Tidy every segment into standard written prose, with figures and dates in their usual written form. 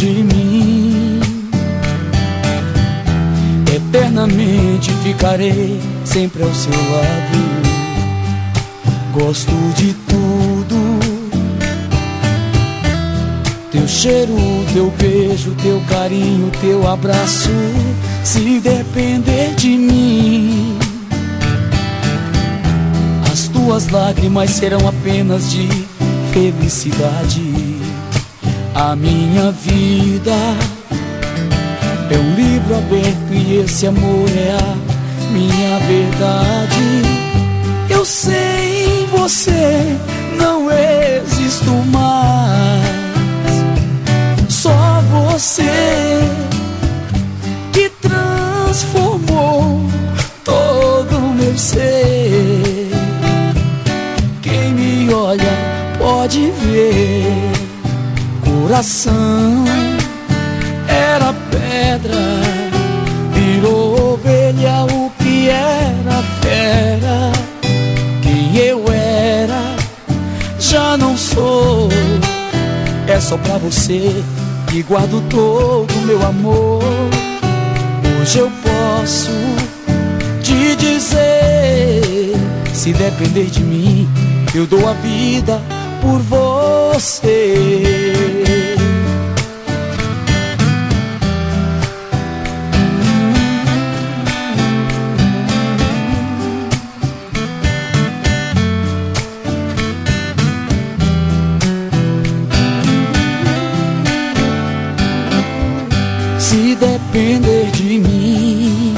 de mim. Eternamente ficarei sempre ao seu lado. Gosto de tudo: teu cheiro, teu beijo, teu carinho, teu abraço. Se depender de mim, as tuas lágrimas serão apenas de felicidade. A minha vida é um livro aberto e esse amor é a minha verdade. Eu sei, em você não existo mais. Só você que transformou todo o meu ser. Quem me olha pode ver. Coração era pedra, virou ovelha. O que era fera, quem eu era, já não sou. É só pra você que guardo todo o meu amor. Hoje eu posso te dizer: se depender de mim, eu dou a vida por você. Se depender de mim,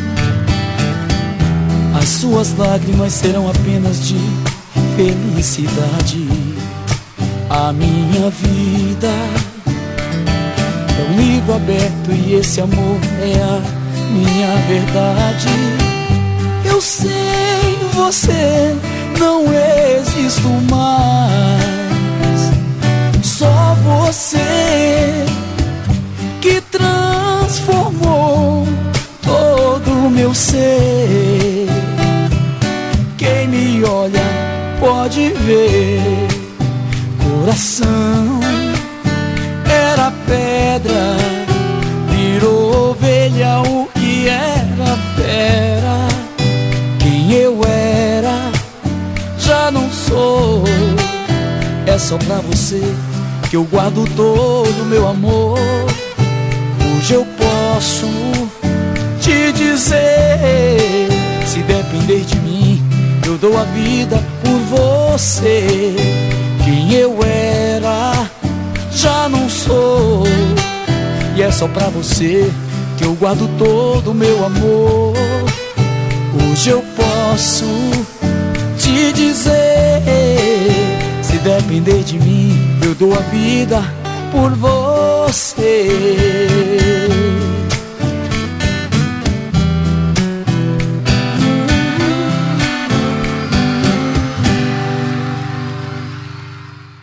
as suas lágrimas serão apenas de felicidade. A minha vida é um livro aberto e esse amor é a minha verdade. Eu sei, em você não existo mais. Só você que transformou todo o meu ser. Quem me olha pode ver. Coração era pedra, virou ovelha. O que era fera, quem eu era, já não sou. É só pra você que eu guardo todo o meu amor. Hoje eu posso te dizer: se depender de mim, eu dou a vida por você. Quem eu era, já não sou. E é só pra você que eu guardo todo o meu amor. Hoje eu posso te dizer: se depender de mim, eu dou a vida por você.